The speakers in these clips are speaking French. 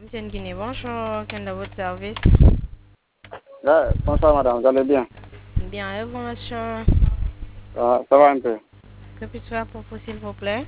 Monsieur Nguine, bonjour, quel est votre service? Bonsoir madame, vous allez bien? Bien, et vous monsieur? Ça va un peu. Que puis-je faire pour vous s'il vous plaît?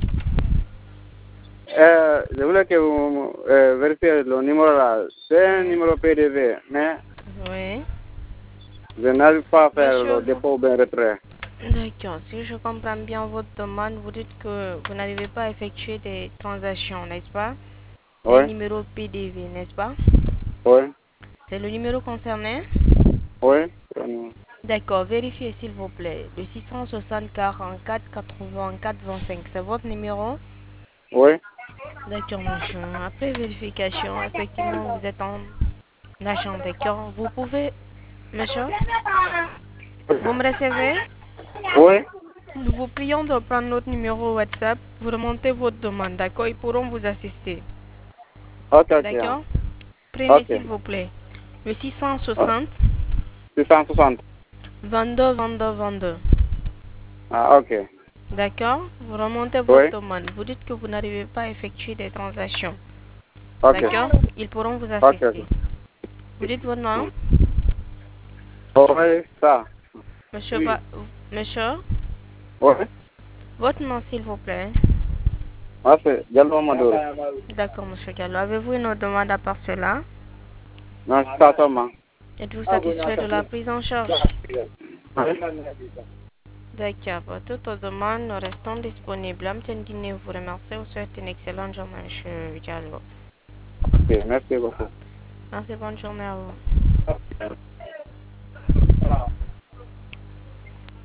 Je voulais que vous vérifiez le numéro là. C'est un numéro PDV, mais Oui. je n'arrive pas à faire Monsieur, le dépôt ou bien retrait. d'accord, si je comprends bien votre demande, vous dites que vous n'arrivez pas à effectuer des transactions, n'est-ce pas? C'est un Oui, numéro PDV, n'est-ce pas? oui, C'est le numéro concerné? oui. D'accord, vérifiez s'il vous plaît. Le 660 44 84 25, c'est votre numéro? Oui, D'accord, monsieur. Après vérification, effectivement, vous êtes en agent, d'accord? Vous pouvez, monsieur, vous me recevez? oui. Nous vous prions de prendre notre numéro WhatsApp, vous remontez votre demande, d'accord? Ils pourront vous assister, Ok, ok. d'accord? Prenez Ok. s'il vous plaît le 660 660. 22 22 22, Ah, ok. d'accord? Vous remontez votre Oui, demande, vous dites que vous n'arrivez pas à effectuer des transactions, ok. d'accord? Ils pourront vous Ok, assister. ok. Vous dites votre nom? Oui, ça. Monsieur, monsieur, Oui. votre nom s'il vous plaît. Moi, c'est Diallo Madouro. D'accord, monsieur Gallo. Avez-vous une autre demande à part cela? Non, c'est ça seulement. Êtes-vous satisfait de la prise en charge? Oui. D'accord. Pour toute autre demande, nous restons disponibles. Monsieur Ndine vous remercie. Vous souhaite une excellente journée, monsieur Gallo. Ok, merci beaucoup. Merci, bonne journée à vous.